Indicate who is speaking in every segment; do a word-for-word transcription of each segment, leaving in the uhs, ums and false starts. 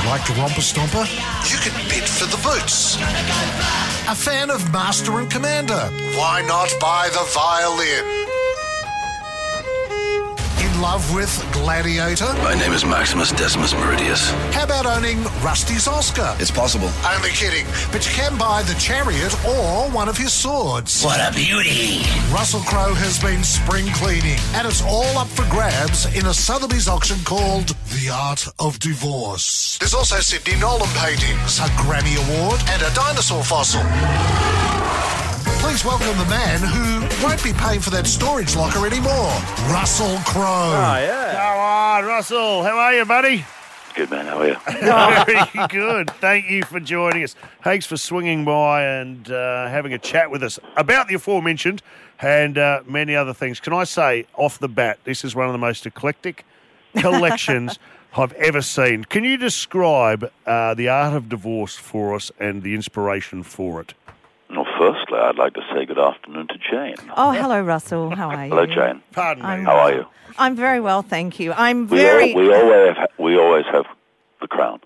Speaker 1: Like to Romper Stomper? You can bid for the boots. A fan of Master and Commander? Why not buy the violin? In love with Gladiator?
Speaker 2: My name is Maximus Decimus Meridius.
Speaker 1: How about owning Rusty's Oscar?
Speaker 2: It's possible.
Speaker 1: Only kidding, but you can buy the Chariot or one of his swords.
Speaker 2: What a beauty!
Speaker 1: Russell Crowe has been spring cleaning, and it's all up for grabs in a Sotheby's auction called The Art of Divorce. There's also Sidney Nolan paintings, a Grammy Award, and a dinosaur fossil. Please welcome the man who won't be paying for that storage locker anymore, Russell Crowe.
Speaker 3: Oh, yeah. Come on, Russell. How are you, buddy?
Speaker 2: Good, man. How are you?
Speaker 3: Very good. Thank you for joining us. Thanks for swinging by and uh, having a chat with us about the aforementioned and uh, many other things. Can I say, off the bat, this is one of the most eclectic collections I've ever seen. Can you describe uh, The Art of Divorce for us and the inspiration for it?
Speaker 2: Well, firstly, I'd like to say good afternoon to Jane.
Speaker 4: Oh, hello, Russell. How are you?
Speaker 2: Hello, Jane.
Speaker 3: Pardon
Speaker 4: I'm-
Speaker 3: me.
Speaker 2: How are you?
Speaker 4: I'm very well, thank you. I'm
Speaker 2: We,
Speaker 4: very...
Speaker 2: all, we always have, we always have the crown.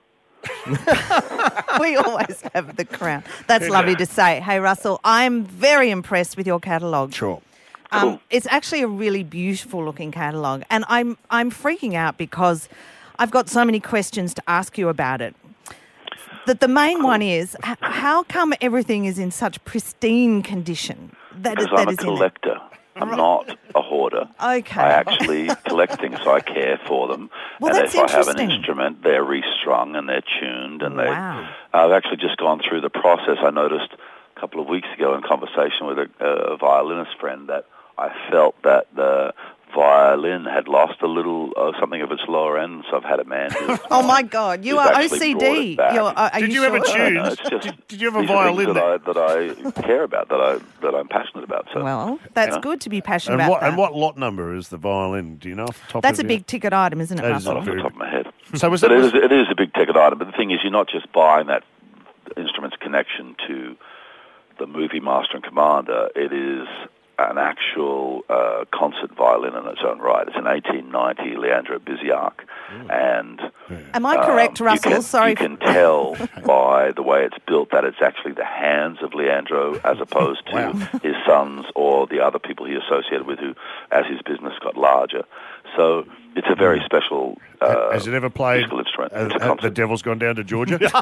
Speaker 4: we always have the crown. That's lovely to say. Hey, Russell, I'm very impressed with your catalogue.
Speaker 3: Sure.
Speaker 4: Um,
Speaker 2: Cool.
Speaker 4: It's actually a really beautiful-looking catalogue, and I'm I'm freaking out because I've got so many questions to ask you about it. The, the main one is, h- how come everything is in such pristine condition? That is,
Speaker 2: Because I'm
Speaker 4: that
Speaker 2: a
Speaker 4: is in it?
Speaker 2: collector. I'm not a hoarder.
Speaker 4: Okay.
Speaker 2: I actually collect things, so I care for them.
Speaker 4: Well,
Speaker 2: and
Speaker 4: that's
Speaker 2: if I have an
Speaker 4: interesting.
Speaker 2: instrument, they're restrung and they're tuned. And they.
Speaker 4: Wow.
Speaker 2: I've actually just gone through the process. I noticed a couple of weeks ago in conversation with a, a violinist friend that I felt that the violin had lost a little uh, something of its lower end, so I've had a man who
Speaker 4: Oh, my God. You
Speaker 2: Who's
Speaker 4: are
Speaker 2: actually
Speaker 4: O C
Speaker 2: brought
Speaker 4: D.
Speaker 2: it back.
Speaker 4: You're, are, are
Speaker 3: Did you,
Speaker 4: you
Speaker 3: ever
Speaker 4: sure?
Speaker 2: No,
Speaker 3: choose?
Speaker 2: no, it's just,
Speaker 3: did, did you have a
Speaker 2: these are things
Speaker 3: violin
Speaker 2: that
Speaker 3: that,
Speaker 2: I, that I care about, that, I, that I'm passionate about. So.
Speaker 4: Well, that's
Speaker 2: Yeah.
Speaker 4: good to be passionate
Speaker 3: and
Speaker 4: about
Speaker 3: what,
Speaker 4: that.
Speaker 3: and what lot number is the violin? Do you know off the top
Speaker 4: That's a
Speaker 3: of your-
Speaker 4: big ticket item, isn't it,
Speaker 3: That is
Speaker 4: Russell?
Speaker 2: Not off the
Speaker 3: Very-
Speaker 2: top of my head.
Speaker 3: So was
Speaker 2: But
Speaker 3: it,
Speaker 2: it
Speaker 3: was,
Speaker 2: is, it is a big ticket item. But the thing is, you're not just buying that instrument's connection to the movie Master and Commander. It is an actual uh, concert violin in its own right. It's an eighteen ninety Leandro Biziac. And
Speaker 4: Am I correct,
Speaker 2: um,
Speaker 4: Russell?
Speaker 2: You can,
Speaker 4: Sorry.
Speaker 2: you can tell by the way it's built that it's actually the hands of Leandro as opposed to
Speaker 3: Wow.
Speaker 2: his sons or the other people he associated with who, as his business got larger. So it's a very special uh,
Speaker 3: has it ever played
Speaker 2: musical instrument.
Speaker 3: uh,
Speaker 2: It's a
Speaker 3: uh, The
Speaker 2: concert.
Speaker 3: Devil's Gone Down to Georgia?
Speaker 2: It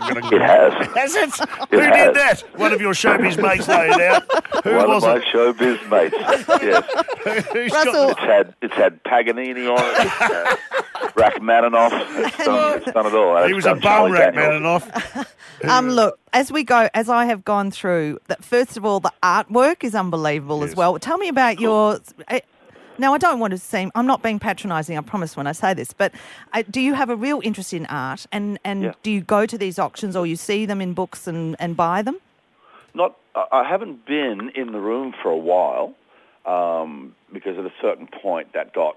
Speaker 2: has.
Speaker 3: Has it?
Speaker 2: It
Speaker 3: Who
Speaker 2: has.
Speaker 3: did that? One of your showbiz mates, no doubt. Who
Speaker 2: One
Speaker 3: was
Speaker 2: of my
Speaker 3: it?
Speaker 2: showbiz mates. Yes.
Speaker 3: Who's got
Speaker 4: Russell-
Speaker 3: the-
Speaker 2: It's had it's had Paganini on it. It's had Rachmaninoff. It's done, it's done it all. And
Speaker 3: He
Speaker 2: it's
Speaker 3: was a
Speaker 2: done
Speaker 3: bum
Speaker 2: Charlie
Speaker 3: rack,
Speaker 2: Daniels.
Speaker 3: man, enough.
Speaker 4: Um, look, as we go, as I have gone through, that first of all, the artwork is unbelievable
Speaker 3: Yes.
Speaker 4: as well. Tell me about your. Uh, now, I don't want to seem. I'm not being patronising. I promise when I say this. But uh, do you have a real interest in art, and and
Speaker 2: Yeah.
Speaker 4: do you go to these auctions or you see them in books and, and buy them?
Speaker 2: Not, I I haven't been in the room for a while um, because at a certain point that got,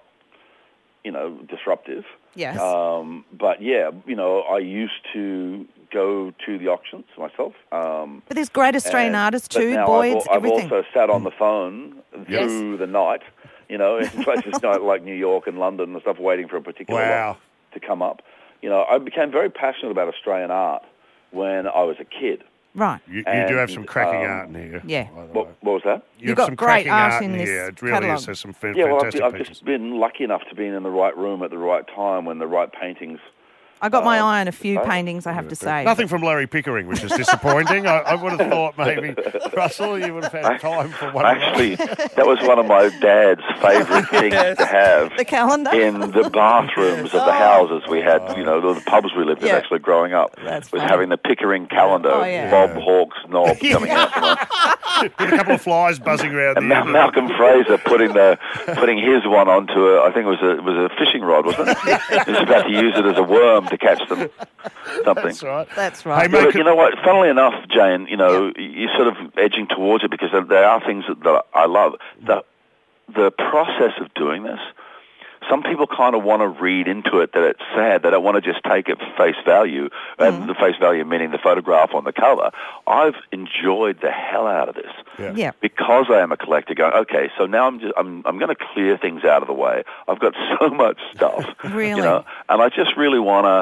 Speaker 2: you know, disruptive.
Speaker 4: Yes.
Speaker 2: Um, but yeah, you know, I used to go to the auctions myself. Um,
Speaker 4: But there's great Australian
Speaker 2: and-
Speaker 4: artists
Speaker 2: but
Speaker 4: too,
Speaker 2: now
Speaker 4: Boyd's,
Speaker 2: I've, al-
Speaker 4: everything.
Speaker 2: I've also sat on the phone
Speaker 4: Yes.
Speaker 2: through the night, you know, in places like New York and London and stuff, waiting for a particular
Speaker 3: Wow.
Speaker 2: lot to come up. You know, I became very passionate about Australian art when I was a kid.
Speaker 4: Right.
Speaker 3: You, you do have
Speaker 2: And,
Speaker 3: some cracking
Speaker 2: um,
Speaker 3: art in here.
Speaker 4: Yeah.
Speaker 3: by the
Speaker 2: What,
Speaker 3: way.
Speaker 2: what was that?
Speaker 3: You
Speaker 4: You've
Speaker 3: have
Speaker 4: got
Speaker 3: some
Speaker 4: great
Speaker 3: cracking
Speaker 4: art
Speaker 3: art
Speaker 4: in
Speaker 3: in
Speaker 4: this
Speaker 3: here. It really
Speaker 4: catalogue.
Speaker 3: is. There's some fan-
Speaker 2: Yeah, well, I've,
Speaker 3: fantastic
Speaker 2: I've
Speaker 3: pieces.
Speaker 2: just been lucky enough to be in the right room at the right time when the right paintings.
Speaker 4: I got my
Speaker 2: Um,
Speaker 4: eye on a few
Speaker 2: oh.
Speaker 4: paintings, I have to say.
Speaker 3: Nothing from Larry Pickering, which is disappointing. I, I would have thought maybe, Russell, you would have had time for one of those.
Speaker 2: Actually, that was one of my dad's favourite things to have
Speaker 4: The calendar?
Speaker 2: in the bathrooms of the houses we had. You know, the pubs we lived in
Speaker 4: Yeah.
Speaker 2: actually growing up.
Speaker 4: That's
Speaker 2: was
Speaker 4: funny.
Speaker 2: having the Pickering calendar,
Speaker 4: Oh, yeah.
Speaker 2: Bob Hawke's knob coming out. You know?
Speaker 3: With a couple of flies buzzing around
Speaker 2: And
Speaker 3: the
Speaker 2: Ma-
Speaker 3: end.
Speaker 2: Malcolm Fraser putting the putting his one onto a, I think it was a it was a fishing rod, wasn't it? He was about to use it as a worm to catch them. Something.
Speaker 3: That's right.
Speaker 4: That's
Speaker 3: Hey,
Speaker 4: right.
Speaker 3: mate,
Speaker 2: But
Speaker 3: could-
Speaker 2: you know what? Funnily enough, Jane, you know, you're sort of edging towards it because there- there are things that, that I love. The the process of doing this. Some people kind of want to read into it that it's sad. They don't want to just take it for face value, and
Speaker 4: Mm-hmm.
Speaker 2: the face value meaning the photograph on the cover. I've enjoyed the hell out of this.
Speaker 3: Yeah.
Speaker 4: Yeah.
Speaker 2: Because I am a collector, going, okay, so now I'm just, I'm I'm going to clear things out of the way. I've got so much stuff,
Speaker 4: Really?
Speaker 2: you know, and I just really want to,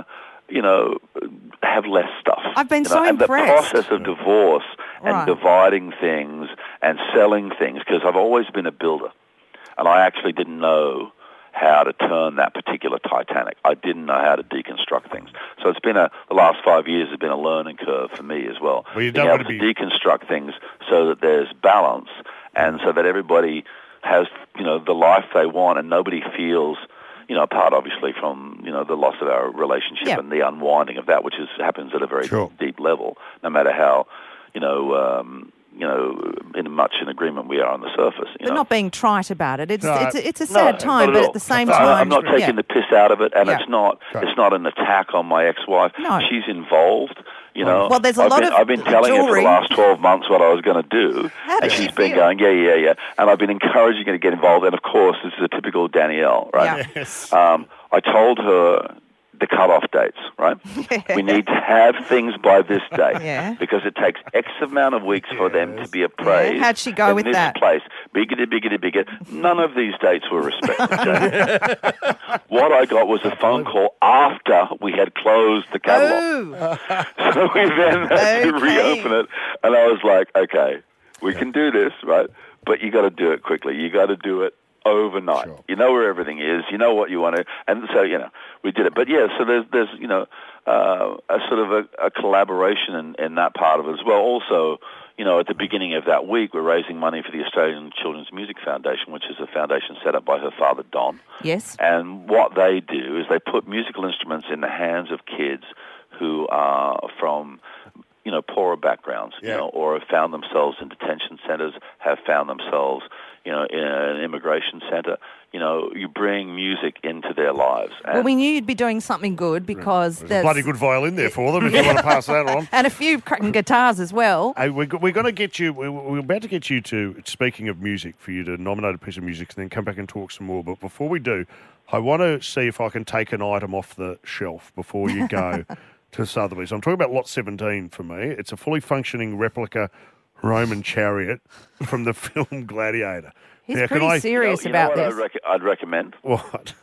Speaker 2: you know, have less stuff.
Speaker 4: I've been
Speaker 2: you
Speaker 4: so
Speaker 2: know? And
Speaker 4: impressed.
Speaker 2: the process of divorce and
Speaker 4: Right.
Speaker 2: dividing things and selling things, because I've always been a builder, and I actually didn't know how to turn that particular Titanic. I didn't know how to deconstruct things. So it's been a, the last five years has been a learning curve for me as well.
Speaker 3: Well, you
Speaker 2: Being
Speaker 3: don't
Speaker 2: able
Speaker 3: want
Speaker 2: to
Speaker 3: to be...
Speaker 2: deconstruct things so that there's balance and so that everybody has, you know, the life they want and nobody feels, you know, apart obviously from, you know, the loss of our relationship
Speaker 4: Yeah.
Speaker 2: and the unwinding of that, which is happens at a very
Speaker 3: Sure.
Speaker 2: deep level, no matter how, you know, um, you know, in much in agreement we are on the surface. You
Speaker 4: But
Speaker 2: know?
Speaker 4: not being trite about it. It's
Speaker 3: No,
Speaker 4: it's, it's a sad
Speaker 2: No,
Speaker 4: time,
Speaker 2: not
Speaker 4: but
Speaker 2: all.
Speaker 4: at the same
Speaker 2: I-
Speaker 4: time,
Speaker 2: I'm not taking
Speaker 4: yeah.
Speaker 2: the piss out of it, and
Speaker 4: Yeah.
Speaker 2: it's not
Speaker 3: Okay.
Speaker 2: it's not an attack on my ex-wife.
Speaker 4: No.
Speaker 2: She's involved. You know,
Speaker 4: Well, there's a
Speaker 2: I've
Speaker 4: lot
Speaker 2: been,
Speaker 4: of
Speaker 2: I've been telling her for
Speaker 4: jewelry.
Speaker 2: the last twelve months what I was going to do,
Speaker 4: How
Speaker 2: and
Speaker 4: does
Speaker 2: she's
Speaker 4: she
Speaker 2: been
Speaker 4: feel?
Speaker 2: going, yeah, yeah, yeah, and I've been encouraging her to get involved. And of course, this is a typical Danielle, right?
Speaker 4: Yeah.
Speaker 3: Yes.
Speaker 2: Um, I told her the cut-off dates, right? We need to have things by this date
Speaker 4: Yeah.
Speaker 2: because it takes X amount of weeks for them to be appraised.
Speaker 4: Yeah. How'd she go
Speaker 2: in
Speaker 4: with
Speaker 2: this
Speaker 4: that?
Speaker 2: place, biggity, biggity, biggity. None of these dates were respected. Jane. What I got was a phone call after we had closed the catalogue.
Speaker 4: Oh,
Speaker 2: So we then had to
Speaker 4: Okay.
Speaker 2: reopen it, and I was like, okay, we can do this, right? But you got to do it quickly. You got to do it overnight.
Speaker 3: Sure.
Speaker 2: You know where everything is. You know what you want to, and so you know we did it. But yeah, so there's there's you know uh, a sort of a, a collaboration in, in that part of it as well. Also, you know, at the beginning of that week, we're raising money for the Australian Children's Music Foundation, which is a foundation set up by her father Don.
Speaker 4: yes.
Speaker 2: And what they do is they put musical instruments in the hands of kids who are from, you know, poorer backgrounds, you
Speaker 3: Yeah.
Speaker 2: know, or have found themselves in detention centers, have found themselves, you know, in an immigration center. You know, you bring music into their lives. And
Speaker 4: Well, we knew you'd be doing something good because
Speaker 3: There's a
Speaker 4: there's
Speaker 3: bloody good violin there for them if you want to pass that on.
Speaker 4: and a few cracking guitars as well.
Speaker 3: Hey, we're, we're going to get you, we're, we're about to get you to, speaking of music, for you to nominate a piece of music and then come back and talk some more. But before we do, I want to see if I can take an item off the shelf before you go to Sotheby's. I'm talking about Lot seventeen for me. It's a fully functioning replica Roman chariot from the film Gladiator.
Speaker 4: He's
Speaker 3: Now, can
Speaker 4: pretty
Speaker 3: I-
Speaker 4: serious
Speaker 2: you know
Speaker 4: about
Speaker 2: what
Speaker 4: this.
Speaker 2: I'd, rec- I'd recommend?
Speaker 3: What?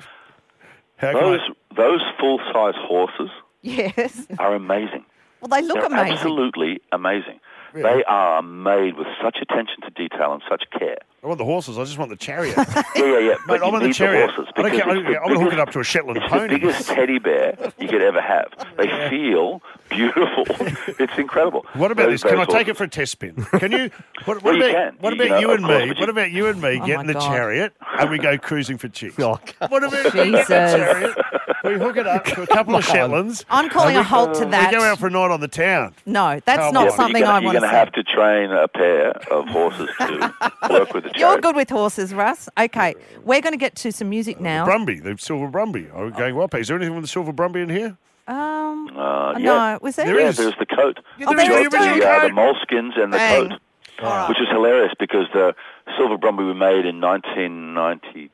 Speaker 3: How can
Speaker 2: Those,
Speaker 3: I...
Speaker 2: those full-size horses
Speaker 4: Yes.
Speaker 2: are amazing.
Speaker 4: Well, they look
Speaker 2: They're
Speaker 4: amazing.
Speaker 2: absolutely amazing.
Speaker 3: Really?
Speaker 2: They are made with such attention to detail and such care.
Speaker 3: I want the horses. I just want the chariot.
Speaker 2: Yeah, yeah, yeah.
Speaker 3: Mate,
Speaker 2: But
Speaker 3: I
Speaker 2: you
Speaker 3: want the
Speaker 2: need
Speaker 3: chariot.
Speaker 2: horses
Speaker 3: I don't
Speaker 2: because
Speaker 3: care. I
Speaker 2: it's
Speaker 3: don't
Speaker 2: the
Speaker 3: care. I'm going to hook it
Speaker 2: biggest-
Speaker 3: up to a Shetland
Speaker 2: It's
Speaker 3: pony.
Speaker 2: the biggest teddy bear you could ever have. They feel beautiful. It's incredible.
Speaker 3: What about
Speaker 2: Those-
Speaker 3: this? Can I
Speaker 2: those
Speaker 3: take it
Speaker 2: horses.
Speaker 3: for a test spin? Can you? What, what
Speaker 2: Well, you
Speaker 3: about
Speaker 2: can.
Speaker 3: what
Speaker 2: You
Speaker 3: about
Speaker 2: know,
Speaker 3: you
Speaker 2: of
Speaker 3: and
Speaker 2: course,
Speaker 3: me?
Speaker 2: but
Speaker 3: What
Speaker 2: you-
Speaker 3: about you and me
Speaker 4: Oh,
Speaker 3: getting
Speaker 4: my
Speaker 3: the
Speaker 4: God.
Speaker 3: chariot and we go cruising for chicks?
Speaker 5: Oh,
Speaker 3: What about
Speaker 4: Jesus.
Speaker 3: the chariot? We hook it up to a couple of Shetlands.
Speaker 4: I'm calling
Speaker 3: and
Speaker 4: a
Speaker 3: we-
Speaker 4: halt to that.
Speaker 3: We go out for a night on the town.
Speaker 4: No, that's
Speaker 3: How
Speaker 4: not
Speaker 3: about-
Speaker 2: Yeah,
Speaker 4: something
Speaker 2: but you're
Speaker 4: I
Speaker 2: gonna,
Speaker 4: want
Speaker 2: You're
Speaker 4: to
Speaker 2: going to
Speaker 4: say.
Speaker 2: have to train a pair of horses to work with the chariot.
Speaker 4: You're good with horses, Russ. Okay, we're going to get to some music now.
Speaker 3: Brumby, the silver Brumby. I'm going well. Is there anything with the silver Brumby in here?
Speaker 4: Um,
Speaker 2: Uh, yeah.
Speaker 4: no, was there?
Speaker 3: There
Speaker 2: Yeah,
Speaker 3: is.
Speaker 2: there's the coat.
Speaker 3: Yeah,
Speaker 4: Oh,
Speaker 3: there
Speaker 4: there
Speaker 3: is
Speaker 4: is
Speaker 3: the
Speaker 4: too.
Speaker 3: original
Speaker 2: The, uh, the
Speaker 3: coat.
Speaker 2: moleskins and the
Speaker 4: Bang.
Speaker 2: coat.
Speaker 4: All right.
Speaker 2: Which is hilarious because the silver Brumby we made in nineteen ninety-two,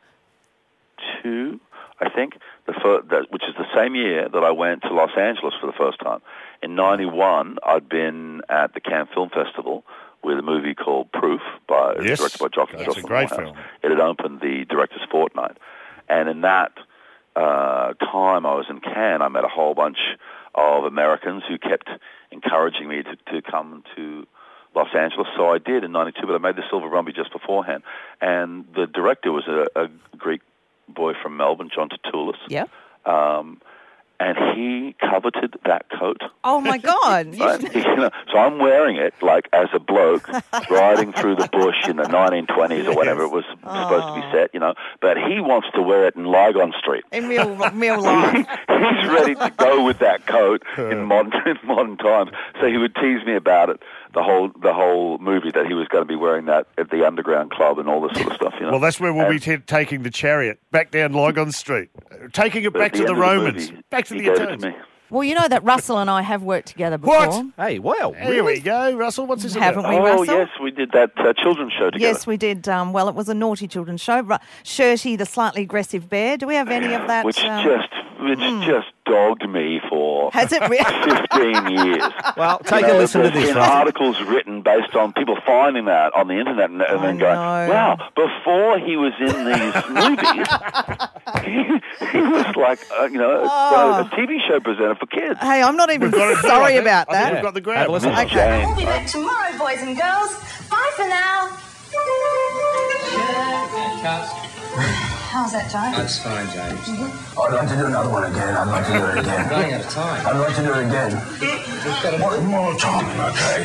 Speaker 2: I think, the fir- that, which is the same year that I went to Los Angeles for the first time. In ninety-one, I'd been at the Cannes Film Festival with a movie called Proof, by
Speaker 3: Yes,
Speaker 2: directed by Jock-
Speaker 3: that's a
Speaker 2: Jocelyn
Speaker 3: great
Speaker 2: Moorhouse.
Speaker 3: film.
Speaker 2: It had opened the Director's Fortnight. And in that uh, time I was in Cannes, I met a whole bunch of Americans who kept encouraging me to, to come to Los Angeles. So I did in ninety-two, but I made the Silver Brumby just beforehand. And the director was a, a Greek boy from Melbourne, John Tatoulis.
Speaker 4: Yeah.
Speaker 2: Um, and he coveted that coat.
Speaker 4: Oh my God! You-
Speaker 2: Right? You know, so I'm wearing it like as a bloke riding through the bush in the nineteen twenties or whatever it was supposed to be set, you know. But he wants to wear it in Lygon Street.
Speaker 4: In real, real life.
Speaker 2: He's ready to go with that coat in modern in modern times. So he would tease me about it the whole the whole movie, that he was going to be wearing that at the Underground Club and all this sort of stuff. You know.
Speaker 3: Well, that's where we'll be
Speaker 2: And-
Speaker 3: t- taking the chariot back down Lygon Street, Uh, taking it
Speaker 2: but
Speaker 3: back
Speaker 2: at
Speaker 3: to the
Speaker 2: end of
Speaker 3: Romans,
Speaker 2: movie,
Speaker 3: back to
Speaker 2: he
Speaker 3: the
Speaker 2: gave it to
Speaker 3: Italians.
Speaker 2: me.
Speaker 4: Well, you know that Russell and I have worked together before.
Speaker 3: What?
Speaker 5: Hey, wow.
Speaker 3: Here we go, Russell. What's this
Speaker 4: Haven't
Speaker 3: about?
Speaker 4: we,
Speaker 2: Oh
Speaker 4: Russell?
Speaker 2: yes, we did that uh, children's show together.
Speaker 4: Yes, we did. Um, well, it was a naughty children's show. Ru- Shirty, the slightly aggressive bear. Do we have any of that?
Speaker 2: Which
Speaker 4: um,
Speaker 2: just which just dogged me for
Speaker 4: Has it really?
Speaker 2: fifteen years.
Speaker 5: Well, take
Speaker 2: You know,
Speaker 5: a listen to
Speaker 2: there's
Speaker 5: this,
Speaker 2: been
Speaker 5: Russell.
Speaker 2: articles written based on people finding that on the internet and, and
Speaker 4: I
Speaker 2: then going,
Speaker 4: know.
Speaker 2: wow, before he was in these movies, he, he was like, uh, you know,
Speaker 4: Oh.
Speaker 2: a, a T V show presenter for kids.
Speaker 4: Hey, I'm not even
Speaker 3: We've got it now, I
Speaker 4: sorry
Speaker 3: think.
Speaker 4: about
Speaker 3: I think
Speaker 4: that.
Speaker 3: we've got the grab.
Speaker 5: Have a listen.
Speaker 2: Miss
Speaker 4: Okay.
Speaker 2: Jane,
Speaker 6: We'll be
Speaker 2: right?
Speaker 6: back tomorrow, boys and girls. Bye for now. How's that, Joe?
Speaker 7: That's fine, James.
Speaker 8: I'd like to do another one again. I'd like to do it again.
Speaker 7: Running out of time.
Speaker 8: I'd like to do it again. One more time, okay?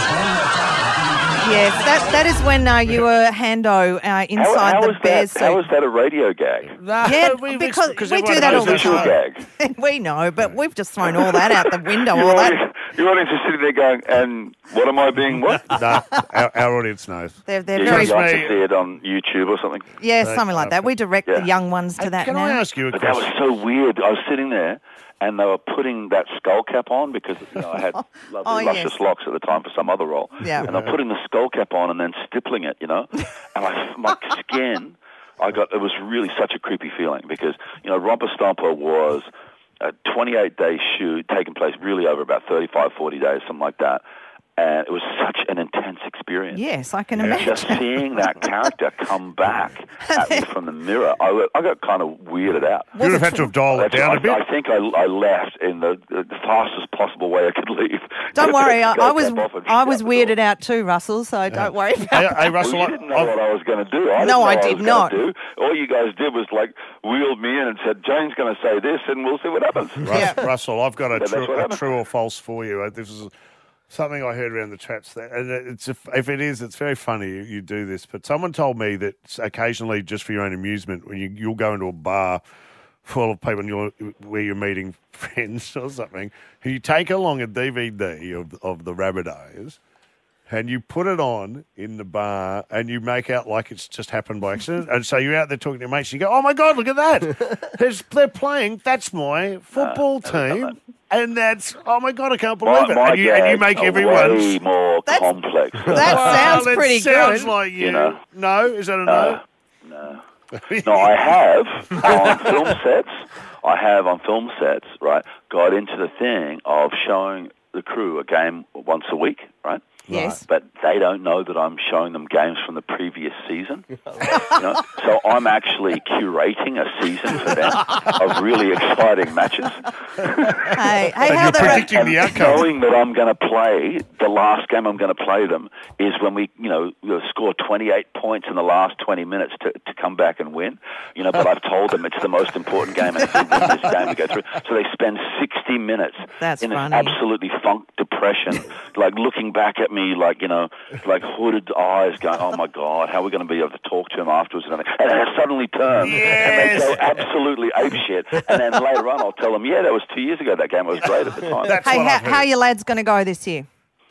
Speaker 4: Yes, that that is when uh, you were Hando uh,
Speaker 2: How,
Speaker 4: inside
Speaker 2: how
Speaker 4: the
Speaker 2: was
Speaker 4: bear
Speaker 2: that? How was
Speaker 4: suit.
Speaker 2: that a radio gag?
Speaker 4: Yeah,
Speaker 3: We've
Speaker 4: because
Speaker 3: ex- 'cause
Speaker 4: we do
Speaker 3: everyone
Speaker 4: that all
Speaker 3: knows
Speaker 4: the
Speaker 3: that's
Speaker 2: Visual
Speaker 4: time.
Speaker 2: gag.
Speaker 4: We know, but we've just thrown all that out the window.
Speaker 2: Your
Speaker 4: All that
Speaker 2: audience, your audience is sitting there going, and what am I being what?
Speaker 3: No, our, our audience knows.
Speaker 4: they're they're
Speaker 2: You
Speaker 4: very
Speaker 2: guys like
Speaker 3: me-
Speaker 2: to see it on YouTube or something.
Speaker 4: yeah, something like that. We direct
Speaker 2: Yeah.
Speaker 4: the young ones to that
Speaker 3: Can
Speaker 4: now.
Speaker 3: I ask you a
Speaker 2: But that was
Speaker 3: question?
Speaker 2: so weird. I was sitting there, and they were putting that skull cap on because you know I had lovely,
Speaker 4: Oh,
Speaker 2: luscious
Speaker 4: yes.
Speaker 2: locks at the time for some other role.
Speaker 4: Yeah.
Speaker 2: And they're putting the skull cap on and then stippling it, you know. And I, my skin, I got it was really such a creepy feeling because you know Romper Stomper was a twenty-eight day shoot taking place really over about thirty-five, forty days, something like that. And it was such an intense experience.
Speaker 4: Yes, I can
Speaker 2: Just
Speaker 4: imagine.
Speaker 2: seeing that character come back at me from the mirror, I, got- I got kind of weirded out.
Speaker 3: You would have had to have dialed it
Speaker 2: That's-
Speaker 3: down
Speaker 2: I,
Speaker 3: a bit.
Speaker 2: I think I, I left in the, the fastest possible way I could leave.
Speaker 4: Don't worry, I,
Speaker 2: Go
Speaker 4: I was
Speaker 2: step off and
Speaker 4: I
Speaker 2: shut
Speaker 4: was
Speaker 2: the
Speaker 4: weirded
Speaker 2: door.
Speaker 4: out too, Russell. So don't worry about
Speaker 3: Hey,
Speaker 4: that.
Speaker 3: hey,
Speaker 2: Well,
Speaker 3: Russell,
Speaker 2: you
Speaker 3: I-
Speaker 2: didn't know
Speaker 3: I've-
Speaker 2: what I was going to do. I
Speaker 4: No,
Speaker 2: didn't know
Speaker 4: I
Speaker 2: what
Speaker 4: did
Speaker 2: was
Speaker 4: not.
Speaker 2: Gonna do. All you guys did was like wheeled me in and said, "Jane's going to say this, and we'll see what happens."
Speaker 3: Russ-
Speaker 4: Yeah.
Speaker 3: Russell, I've got a,
Speaker 2: But that's
Speaker 3: true,
Speaker 2: what
Speaker 3: a
Speaker 2: happened.
Speaker 3: true or false for you. Uh, This is something I heard around the chats. That, and it's if, if it is, it's very funny you, you do this. But someone told me that occasionally, just for your own amusement, when you, you'll go into a bar full of people and you're, where you're meeting friends or something, you take along a D V D of, of the Rabbitohs and you put it on in the bar and you make out like it's just happened by accident. And so you're out there talking to your mates and you go, oh, my God, look at that. There's, they're playing. That's my football team. And that's, oh, my God, I can't believe
Speaker 2: My,
Speaker 3: it.
Speaker 2: my
Speaker 3: And you, and you
Speaker 2: gags
Speaker 3: make
Speaker 2: are
Speaker 3: everyone...
Speaker 2: way more
Speaker 4: That's-
Speaker 2: complex. than
Speaker 4: That
Speaker 3: Well,
Speaker 4: sounds
Speaker 3: that
Speaker 4: pretty
Speaker 3: sounds
Speaker 4: good.
Speaker 3: like you.
Speaker 2: You know.
Speaker 3: No? Is that a
Speaker 2: No.
Speaker 3: no?
Speaker 2: No. No, I have on film sets. I have on film sets, right? Got into the thing of showing the crew a game once a week, right?
Speaker 4: Yes.
Speaker 2: But they don't know that I'm showing them games from the previous season. You know? So I'm actually curating a season for them of really exciting matches.
Speaker 4: Hey, hey,
Speaker 3: And
Speaker 4: how
Speaker 3: you're
Speaker 4: the
Speaker 3: predicting
Speaker 2: And
Speaker 3: the outcome.
Speaker 2: knowing that I'm going to play, the last game I'm going to play them is when we, you know, we'll score twenty-eight points in the last twenty minutes to, to come back and win. You know, but I've told them it's the most important game, and if we win this game, we go through. So they spend sixty minutes
Speaker 4: That's
Speaker 2: in this
Speaker 4: funny.
Speaker 2: absolutely funk depression, like looking back at me like, you know, like hooded eyes going, oh, my God, how are we going to be able to talk to him afterwards? And everything. And then it suddenly turns,
Speaker 3: Yes.
Speaker 2: and they go absolutely apeshit. And then later on, I'll tell them, yeah, that was two years ago. That game was great at the time.
Speaker 3: That's
Speaker 4: hey,
Speaker 3: what
Speaker 4: how,
Speaker 3: I've heard.
Speaker 4: how are your lads going to go this year?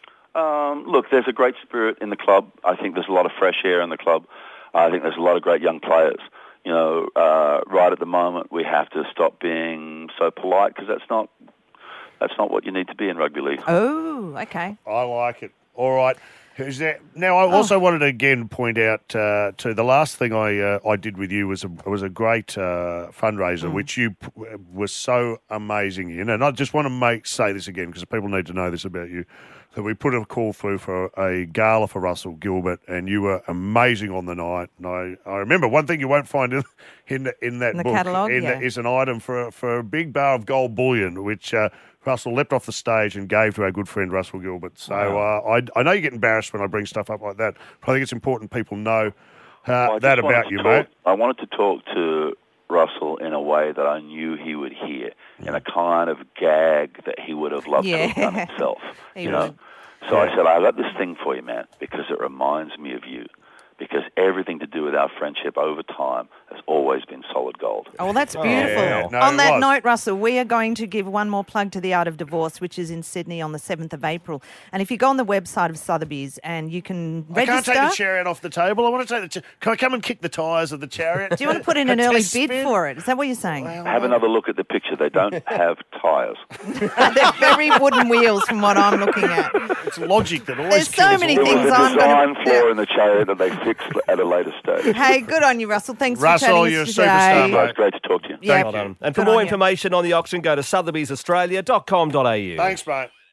Speaker 2: Um, look, there's a great spirit in the club. I think there's a lot of fresh air in the club. I think there's a lot of great young players. You know, uh, right at the moment, we have to stop being so polite because that's not that's not what you need to be in rugby league.
Speaker 4: Oh, okay.
Speaker 3: I like it. All right. Who's that? Now, I also wanted to again point out uh, to the last thing I uh, I did with you was a was a great uh, fundraiser, which you p- were so amazing in, and I just want to make say this again because people need to know this about you. That we put a call through for a gala for Russell Gilbert, and you were amazing on the night. And I, I remember one thing you won't find in in, the, in that
Speaker 4: In the
Speaker 3: book
Speaker 4: catalogue,
Speaker 3: in,
Speaker 4: yeah.
Speaker 3: is an item for for a big bar of gold bullion, which uh, Russell leapt off the stage and gave to our good friend Russell Gilbert. So uh, I, I know you get embarrassed when I bring stuff up like that, but I think it's important people know uh,
Speaker 2: Well, I
Speaker 3: that
Speaker 2: just wanted
Speaker 3: about
Speaker 2: to
Speaker 3: you,
Speaker 2: talk,
Speaker 3: mate.
Speaker 2: I wanted to talk to Russell in a way that I knew he would hear, in a kind of gag that he would have loved to have done
Speaker 4: Yeah.
Speaker 2: himself.
Speaker 4: He
Speaker 2: you know.
Speaker 4: would.
Speaker 2: So
Speaker 3: Yeah.
Speaker 2: I said, I got this thing for you, man, because it reminds me of you. Because everything to do with our friendship over time has always been solid gold.
Speaker 4: Oh, well, that's beautiful.
Speaker 3: yeah. No,
Speaker 4: on
Speaker 3: it
Speaker 4: that
Speaker 3: was.
Speaker 4: note, Russell, we are going to give one more plug to The Art of Divorce, which is in Sydney on the seventh of April. And if you go on the website of Sotheby's and you can
Speaker 3: I can't
Speaker 4: register...
Speaker 3: take the chariot off the table. I want to take the. Cha- Can I come and kick the tyres of the chariot?
Speaker 4: Do you want to put in an
Speaker 3: A
Speaker 4: early
Speaker 3: test
Speaker 4: bid
Speaker 3: spin?
Speaker 4: for it? Is that what you're saying?
Speaker 2: Have another look at the picture. They don't have tyres.
Speaker 4: They're very wooden wheels from what I'm looking at.
Speaker 3: It's logic that always
Speaker 4: There's so
Speaker 3: kills
Speaker 4: many
Speaker 3: all
Speaker 2: There
Speaker 4: things
Speaker 2: was a
Speaker 4: I'm
Speaker 2: design
Speaker 4: gonna-
Speaker 2: flaw in the chariot that they fixed at a later stage.
Speaker 4: Hey, good on you, Russell. Thanks
Speaker 3: Russell,
Speaker 4: for chatting
Speaker 3: you're a
Speaker 4: us
Speaker 3: superstar,
Speaker 4: today.
Speaker 3: mate.
Speaker 2: It's great to talk to you.
Speaker 4: Yeah.
Speaker 3: Thank
Speaker 5: Well
Speaker 3: you.
Speaker 5: done. And for
Speaker 4: Good
Speaker 5: more
Speaker 4: on you.
Speaker 5: information on the auction, go to sotheby's australia dot com dot a u.
Speaker 3: Thanks, mate.